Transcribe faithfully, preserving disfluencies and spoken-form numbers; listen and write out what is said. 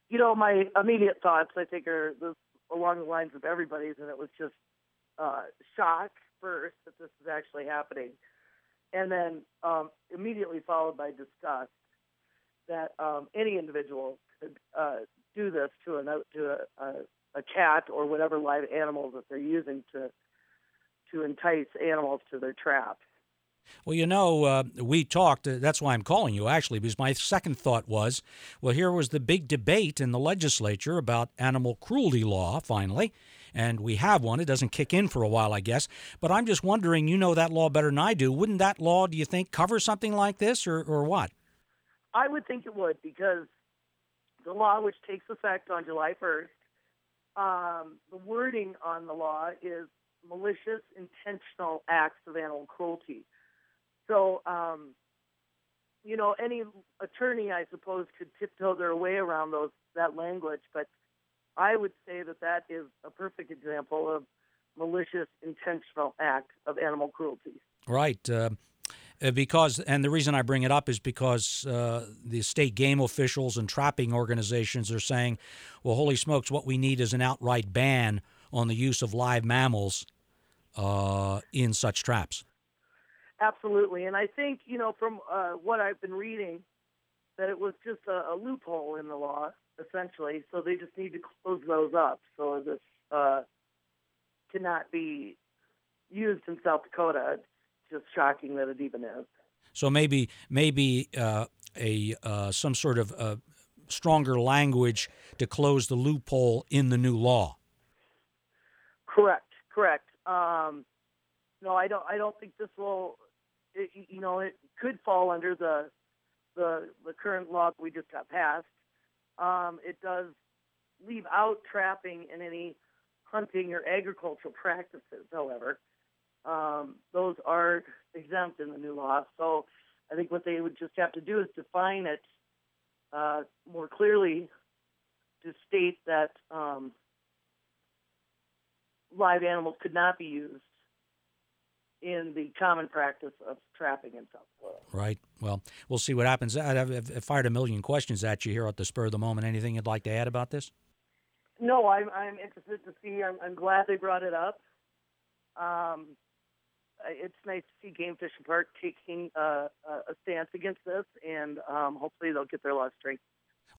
You know, my immediate thoughts, I think, are this, along the lines of everybody's, and it was just uh, shock first that this is actually happening, and then um, immediately followed by disgust that um, any individual could uh, do this to, an, to a, a, a cat or whatever live animal that they're using to to entice animals to their trap. Well, you know, uh, we talked, uh, that's why I'm calling you, actually, because my second thought was, well, here was the big debate in the legislature about animal cruelty law, finally, and we have one. It doesn't kick in for a while, I guess, but I'm just wondering, you know that law better than I do. Wouldn't that law, do you think, cover something like this, or, or what? I would think it would, because the law, which takes effect on July first, um, the wording on the law is malicious, intentional acts of animal cruelty. So, um, you know, any attorney, I suppose, could tiptoe their way around those that language, but I would say that that is a perfect example of malicious, intentional act of animal cruelty. Right. Uh, because, and the reason I bring it up is because uh, the state game officials and trapping organizations are saying, well, holy smokes, what we need is an outright ban on the use of live mammals uh, in such traps. Absolutely. And I think, you know, from uh, what I've been reading, that it was just a, a loophole in the law, essentially. So they just need to close those up so this uh, cannot be used in South Dakota. It's just shocking that it even is. So maybe maybe uh, a uh, some sort of uh, stronger language to close the loophole in the new law. Correct. Correct. Um, no, I don't. I don't think this will. It, you know, it could fall under the the the current law that we just got passed. Um, it does leave out trapping and any hunting or agricultural practices. However, um, those are exempt in the new law. So I think what they would just have to do is define it uh, more clearly to state that um, live animals could not be used in the common practice of trapping in South Dakota. Right. Well, we'll see what happens. I've, I've fired a million questions at you here at the spur of the moment. Anything you'd like to add about this? No, I'm, I'm interested to see. I'm, I'm glad they brought it up. Um, it's nice to see Game Fish and Park taking uh, a stance against this, and um, hopefully they'll get their law straight.